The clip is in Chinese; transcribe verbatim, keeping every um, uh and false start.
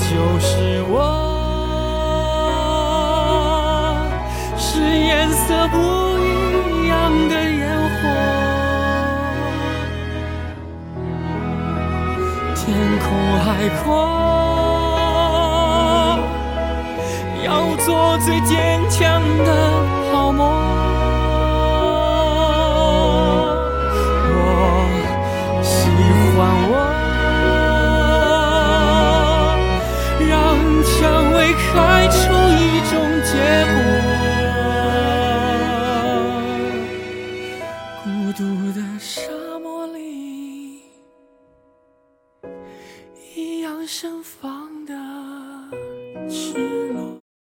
就是我，是颜色不一样的烟火。天空海阔，要做最坚强的泡沫。